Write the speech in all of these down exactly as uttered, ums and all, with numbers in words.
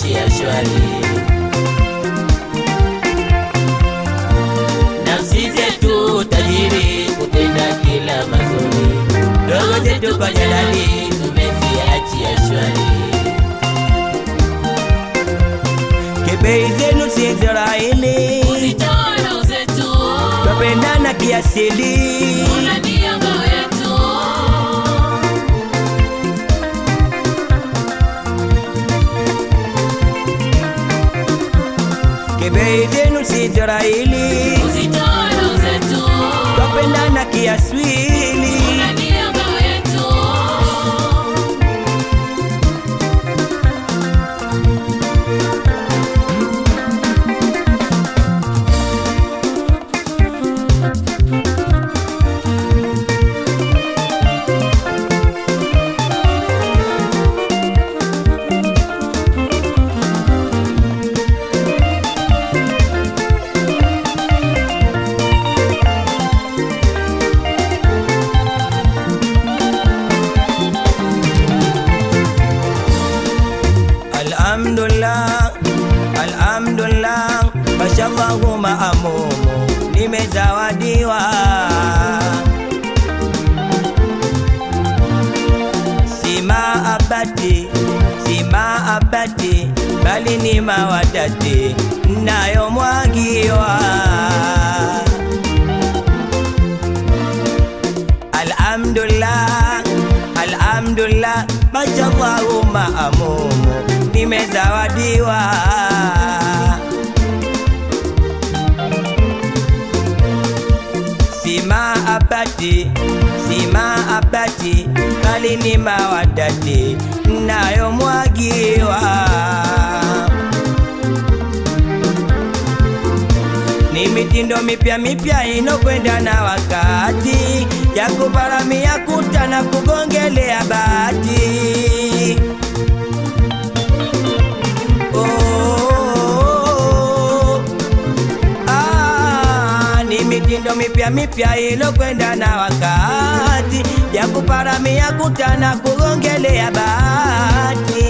achia shwari. Nafsi zetu tajiri kutenda kila mazuri, roho zetu kwa jalali tumeziachia shwari. Kebei zenu si Israeli, Uzitoe roho zetu, twapendana kiasili. Mola ndiye ngao yetu. Kebei zenu si Israeli, Uzitoe roho zetu, twapendana kiasili. Mola ndiye ngao yetu. Alhamdulillah, alhamdulillah, mashallahu maamumu, nimezawadiwa. Sima abati, sima abati, bali ni mawadati nayo mwagiwa. Alhamdulillah, alhamdulillah, mashallahu maamumu, nimezawadiwa. Sima abati, sima abati, bali ni mawadati nayo mwagiwa. Ni mitindo mipya mipya inokwenda na wakati, ya kuparamia kuta na kugongelea bati. Oh, ah, ni mitindo mipya mipya inokwenda na wakati, ya kuparamia kuta na kugongelea bati.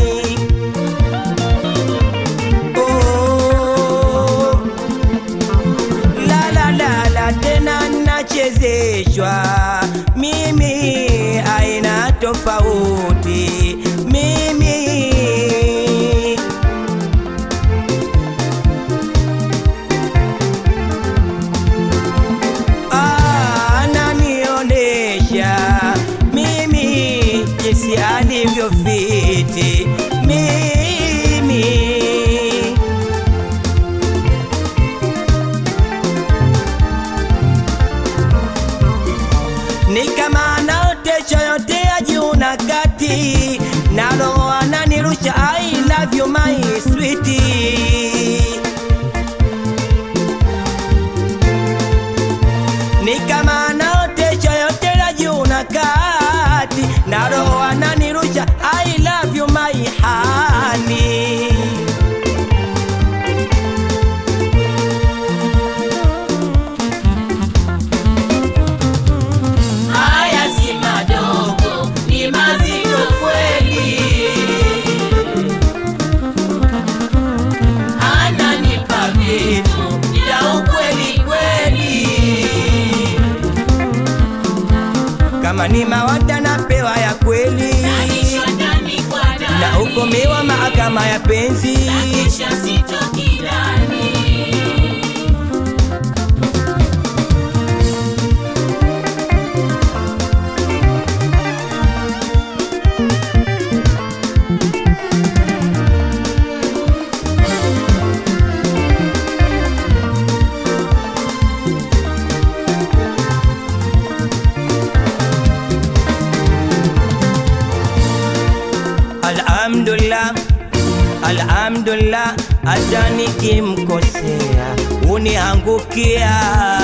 Tena nachezeshwa mimi, aina tofauti mimi. Ah, ananionesha mimi jinsi alivyo fiti mimi. Ni kama naotesha yote ya juu na kati, na roho ananirusha I love you my sweetie. Ni kama naotesha yote ya juu na kati, na roho ananirusha I love you my honey. Kama ni mawada napewa ya kweli, na ukomewa mahakama ya penzi. Alhamdulillah, alhamdulillah, hata nikimkosea uniangukia.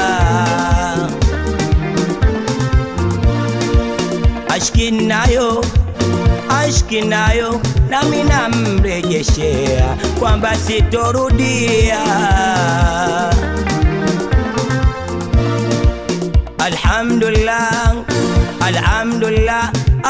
Ashki nayo, ashki nayo, nami namrejeshea kwamba sitorudia. Alhamdulillah, alhamdulillah,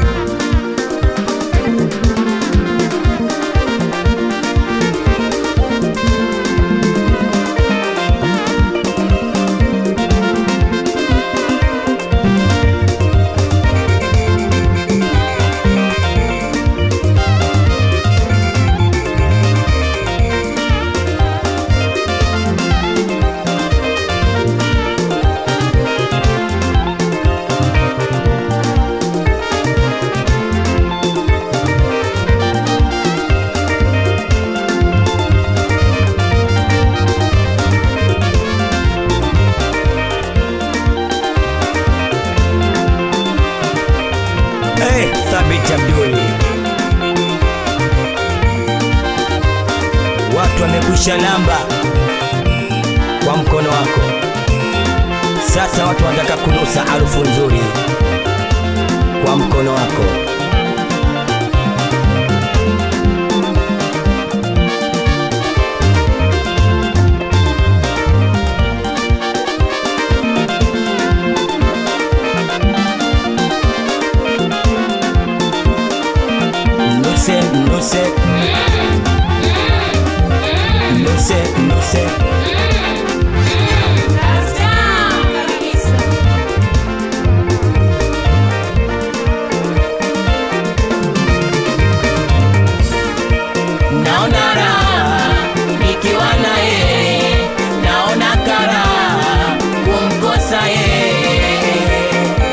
Thabit Abdul, watu wamegusha namba kwa mkono wako. Sasa watu wanataka kunusa harufu nzuri kwa mkono wako. Nuse, nuse, nuse, nuse. Naona raha nikiwa naye, naona karaha kumkosa yeye.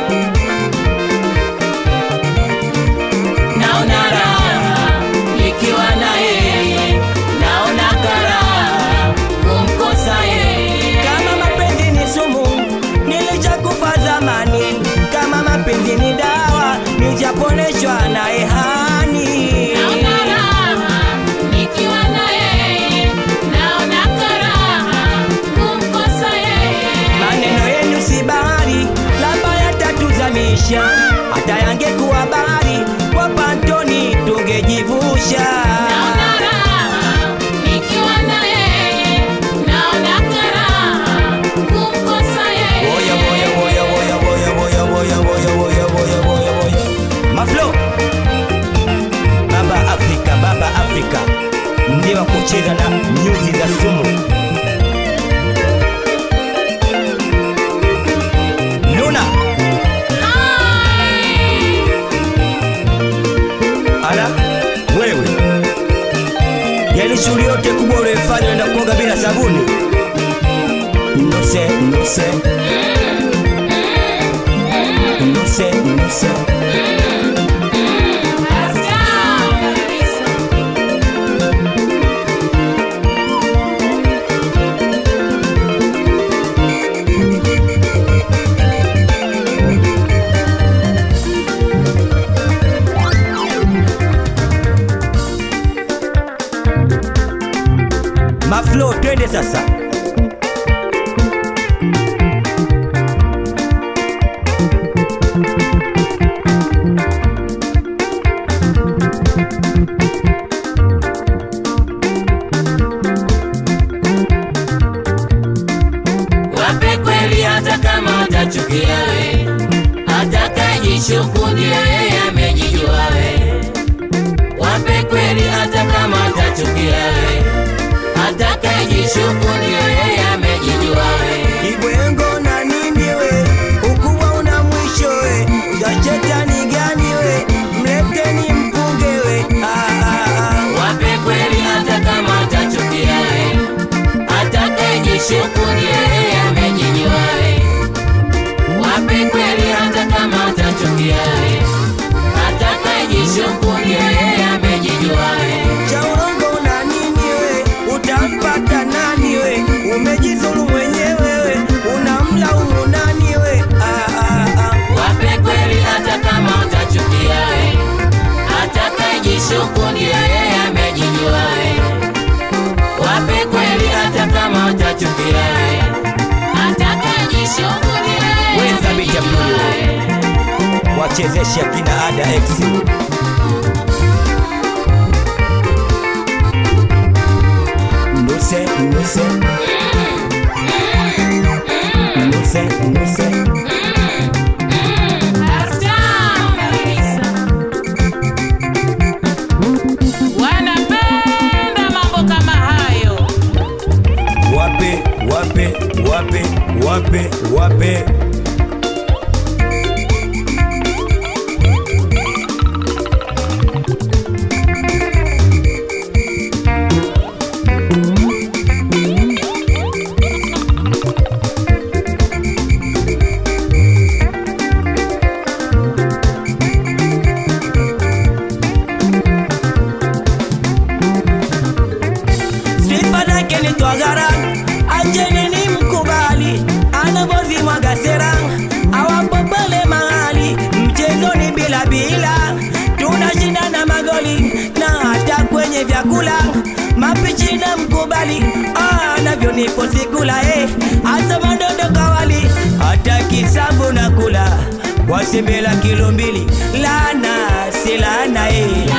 Naona raha nikiwa naye, naona karaha kumkosa yeye. Kama mapenzi ni sumu, nilichakufa zamani. Kama mapenzi ni dawa, nijaponeshwa naye hani. Naona raha nikiwa naye, naona karaha kumkosa yeye. Maneno yenu si bahari, labda yatatuzamisha. Hata yangekuwa bahari, kwa pantoni tungejivusha. Naona raha nikiwa naye, naona karaha kumkosa yeye. Boya, boya, boya, boya, boya, boya, boya, boya, boya, boya, boya, boya. Maflo, nuse nuse nuse Maflo, twende sasa. Wape kweli hata kama watachukia we, atakayejishuku ndiye yeye amejijua we. Wape kweli hata kama watachukia we, atakayejishuku ndiye yeye amejijua we. Ibwengo na nini we, ukuwa una mwisho we, utashetani gani we, mleteni mpunge we. Ah, ah, ah. Wape kweli hata kama watachukia we, atakayejishuku ndiye yeye amejijua we. Wape kweli hata kama watachukia we, atakayejishuku ndiye yeye amejijua we. Cha urongo na nini we, utampata nani we, umejizulu mwenyewe we, unamlaumu nani we. Ah, ah, ah. Wape kweli hata kama watachukia we, atakayejishuku ndiye yeye amejijua we. Wape kweli hata kama watachukia we, atakayejishuku ndiye yeye amejijua we. Wachezesha kina Ada X. Nuse nuse nuse nuse wanapenda mambo kama hayo. Wape wape wape wape wape Ajeni ni mkubali, anavozi mwagasera, awapopale mahali, mchezoni bila bila, tunashinda na magoli, na hata kwenye vyakula, mapichi na mkubali, anavyo nipo sikula eh, hata mandondo kawali, hata kisambu na kula, kwa sebela kilo mbili, lana silana eh.